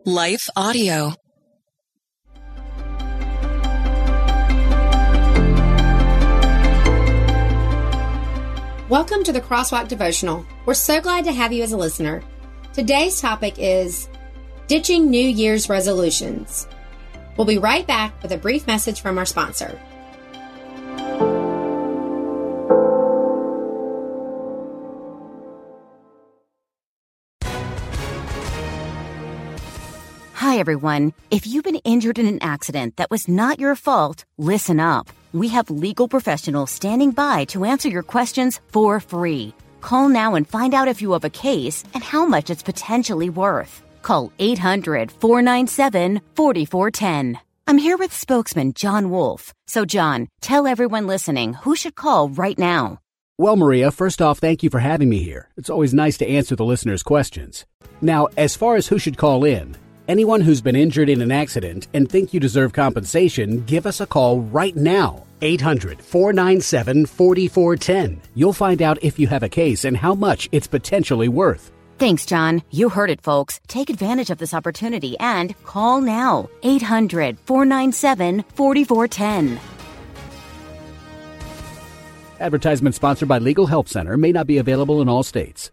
Life Audio. Welcome to the Crosswalk Devotional. We're so glad to have you as a listener. Today's topic is ditching New Year's resolutions. We'll be right back with a brief message from our sponsor. Hi, everyone. If you've been injured in an accident that was not your fault, listen up. We have legal professionals standing by to answer your questions for free. Call now and find out if you have a case and how much it's potentially worth. Call 800-497-4410. I'm here with spokesman John Wolf. So, John, tell everyone listening who should call right now. Well, Maria, first off, thank you for having me here. It's always nice to answer the listeners' questions. Now, as far as who should call in, anyone who's been injured in an accident and think you deserve compensation, give us a call right now. 800-497-4410. You'll find out if you have a case and how much it's potentially worth. Thanks, John. You heard it, folks. Take advantage of this opportunity and call now. 800-497-4410. Advertisement sponsored by Legal Help Center. May not be available in all states.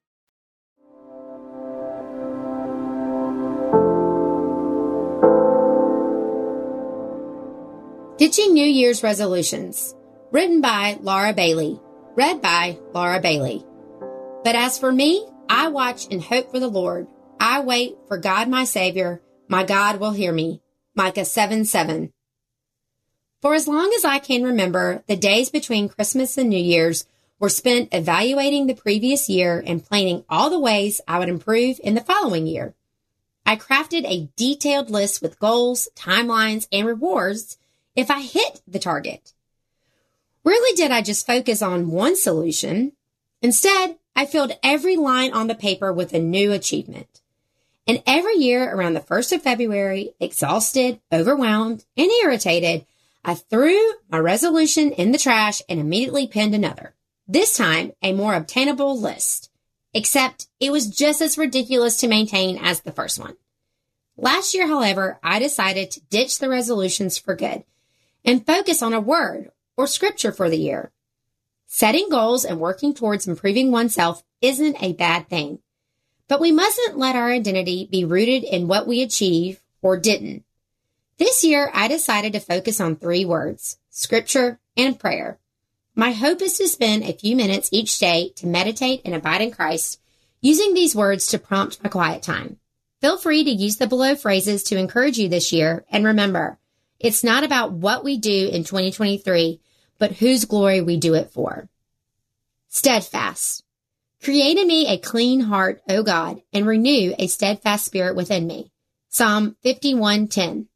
Ditching New Year's Resolutions. Written by Laura Bailey. Read by Laura Bailey. But as for me, I watch and hope for the Lord. I wait for God my Savior. My God will hear me. Micah 7:7. For as long as I can remember, the days between Christmas and New Year's were spent evaluating the previous year and planning all the ways I would improve in the following year. I crafted a detailed list with goals, timelines, and rewards if I hit the target. Rarely did I just focus on one solution. Instead, I filled every line on the paper with a new achievement. And every year around the 1st of February, exhausted, overwhelmed, and irritated, I threw my resolution in the trash and immediately penned another. This time, a more obtainable list. Except it was just as ridiculous to maintain as the first one. Last year, however, I decided to ditch the resolutions for good and focus on a word or scripture for the year. Setting goals and working towards improving oneself isn't a bad thing, but we mustn't let our identity be rooted in what we achieve or didn't. This year, I decided to focus on 3 words, scripture and prayer. My hope is to spend a few minutes each day to meditate and abide in Christ, using these words to prompt my quiet time. Feel free to use the below phrases to encourage you this year, and remember, it's not about what we do in 2023, but whose glory we do it for. Steadfast. Create in me a clean heart, O God, and renew a steadfast spirit within me. Psalm 51:10.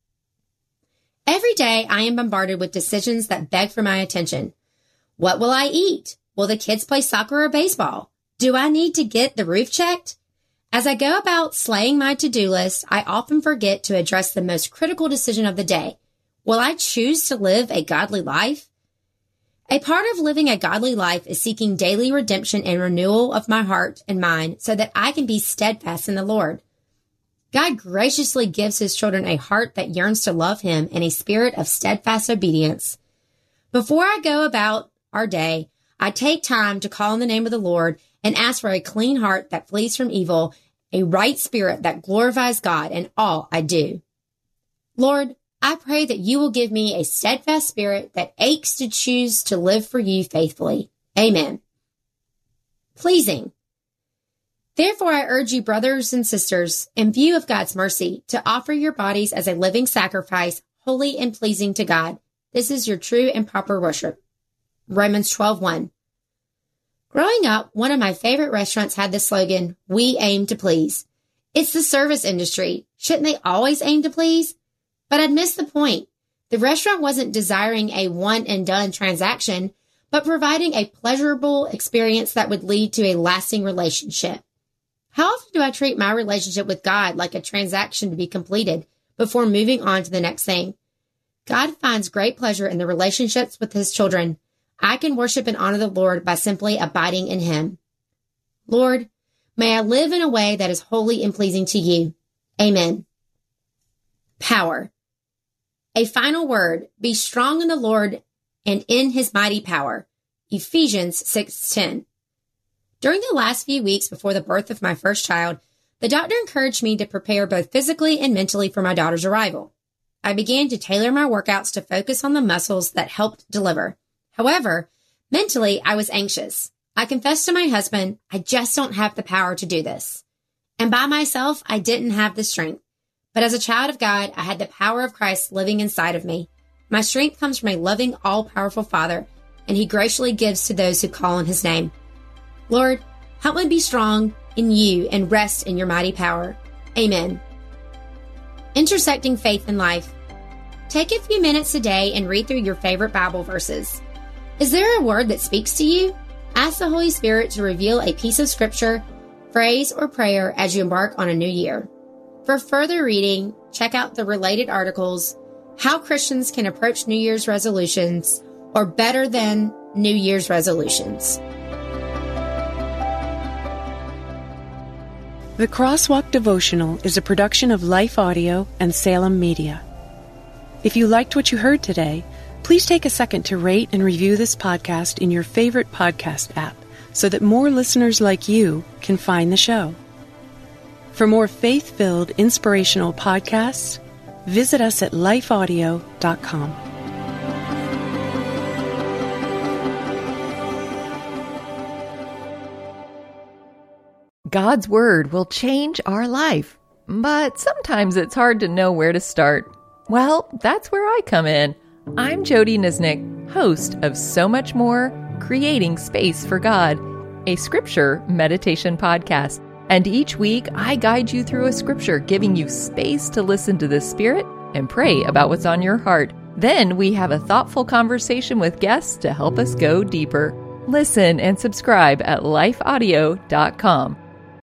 Every day I am bombarded with decisions that beg for my attention. What will I eat? Will the kids play soccer or baseball? Do I need to get the roof checked? As I go about slaying my to-do list, I often forget to address the most critical decision of the day. Will I choose to live a godly life? A part of living a godly life is seeking daily redemption and renewal of my heart and mind so that I can be steadfast in the Lord. God graciously gives his children a heart that yearns to love him and a spirit of steadfast obedience. Before I go about our day, I take time to call on the name of the Lord and ask for a clean heart that flees from evil, a right spirit that glorifies God in all I do. Lord, I pray that you will give me a steadfast spirit that aches to choose to live for you faithfully. Amen. Pleasing. Therefore, I urge you, brothers and sisters, in view of God's mercy, to offer your bodies as a living sacrifice, holy and pleasing to God. This is your true and proper worship. Romans 12:1. Growing up, one of my favorite restaurants had the slogan, "We aim to please." It's the service industry. Shouldn't they always aim to please? But I'd missed the point. The restaurant wasn't desiring a one-and-done transaction, but providing a pleasurable experience that would lead to a lasting relationship. How often do I treat my relationship with God like a transaction to be completed before moving on to the next thing? God finds great pleasure in the relationships with his children. I can worship and honor the Lord by simply abiding in him. Lord, may I live in a way that is holy and pleasing to you. Amen. Power. A final word, be strong in the Lord and in his mighty power. Ephesians 6:10. During the last few weeks before the birth of my first child, the doctor encouraged me to prepare both physically and mentally for my daughter's arrival. I began to tailor my workouts to focus on the muscles that helped deliver. However, mentally, I was anxious. I confessed to my husband, I just don't have the power to do this. And by myself, I didn't have the strength. But as a child of God, I had the power of Christ living inside of me. My strength comes from a loving, all-powerful Father, and he graciously gives to those who call on his name. Lord, help me be strong in you and rest in your mighty power. Amen. Intersecting faith and life. Take a few minutes a day and read through your favorite Bible verses. Is there a word that speaks to you? Ask the Holy Spirit to reveal a piece of scripture, phrase, or prayer as you embark on a new year. For further reading, check out the related articles, How Christians Can Approach New Year's Resolutions, or Better Than New Year's Resolutions. The Crosswalk Devotional is a production of Life Audio and Salem Media. If you liked what you heard today, please take a second to rate and review this podcast in your favorite podcast app so that more listeners like you can find the show. For more faith-filled, inspirational podcasts, visit us at lifeaudio.com. God's Word will change our life, but sometimes it's hard to know where to start. Well, that's where I come in. I'm Jody Nisnik, host of So Much More, Creating Space for God, a scripture meditation podcast. And each week, I guide you through a scripture, giving you space to listen to the Spirit and pray about what's on your heart. Then we have a thoughtful conversation with guests to help us go deeper. Listen and subscribe at lifeaudio.com.